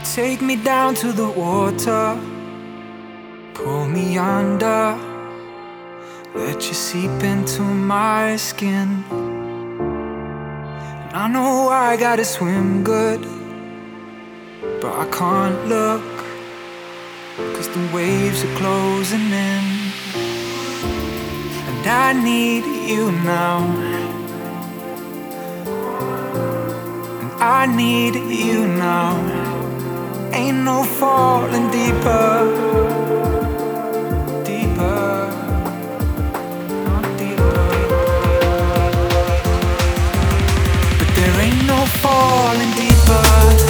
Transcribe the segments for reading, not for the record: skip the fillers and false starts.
Take me down to the water, pull me under, let you seep into my skin. And I know I gotta swim good, but I can't look, 'cause the waves are closing in. And I need you now, and I need you now. Ain't no falling deeper, deeper, not deeper. But there ain't no falling deeper.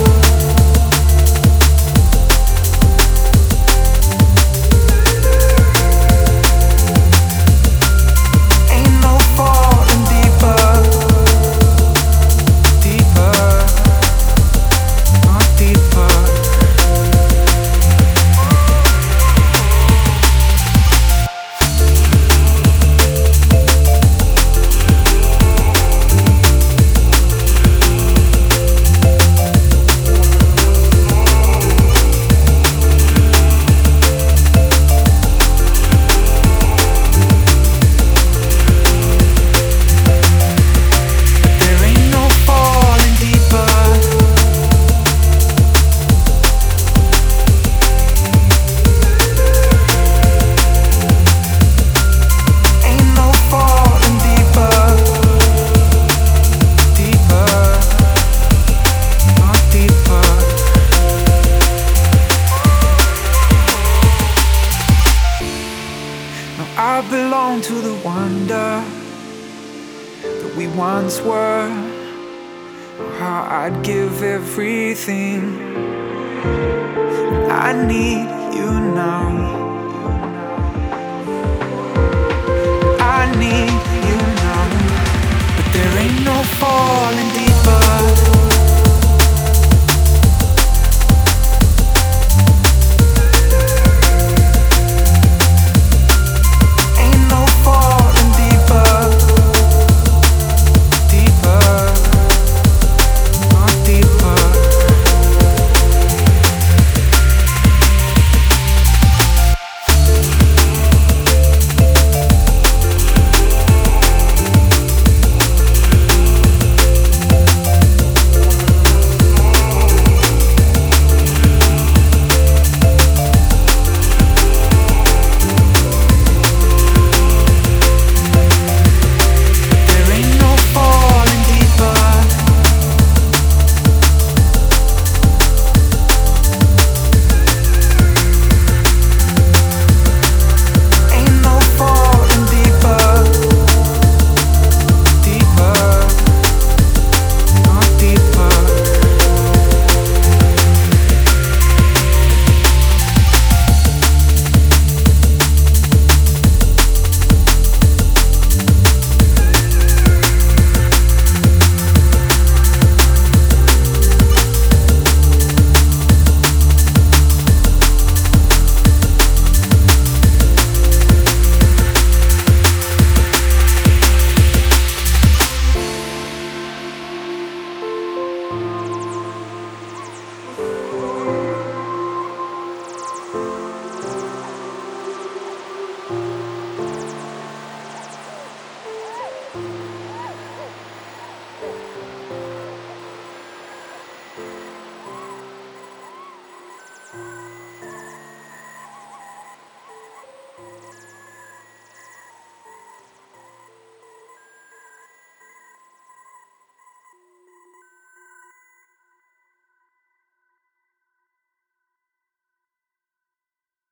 I belong to the wonder that we once were. How I'd give everything. I need you now.